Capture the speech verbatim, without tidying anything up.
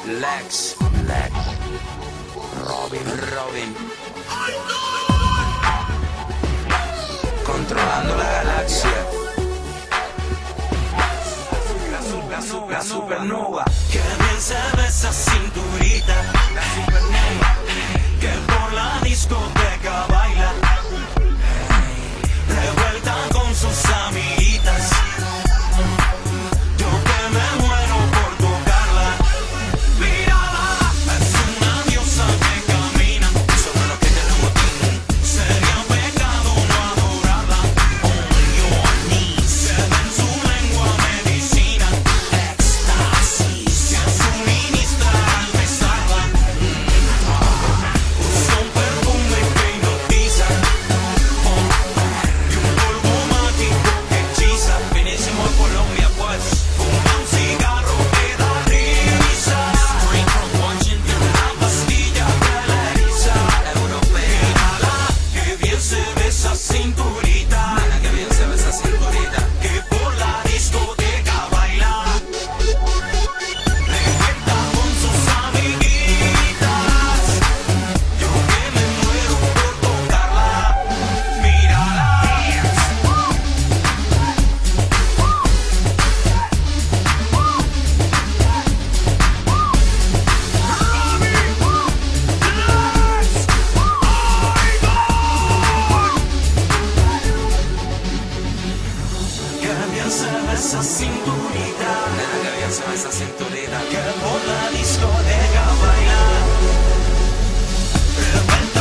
Lex, Lex, Robin, Robin, controlando la galaxia. La, su- la, su- la supernova. Que bien se ve esa cinturita, La supernova. que por la discoteca baila, revuelta con sus amiguitas. Yo que me muero por tocarla. Mírala, es una diosa que camina sobre los que te motivan. Sería pecado no adorarla. On your knees, se ve en su lengua medicina, éxtasis, que suministra al besarla. Usa un perfume que hipnotiza, y un polvo mágico que hechiza. Vinimos a Colombia pues, fuma un cigarro que da risa. Straight from Washington, una pastilla que la eriza. Europea. Mírala, que bien se ve esa cinturita, Mira que bien se ve esa cinturita. que por la discoteca baila, revuelta con sus amiguitas. Yo que me muero por tocarla. Mírala. Que bien se ve esa cinturita, Mira que bien se ve esa cinturita. que por la discoteca baila, revuelta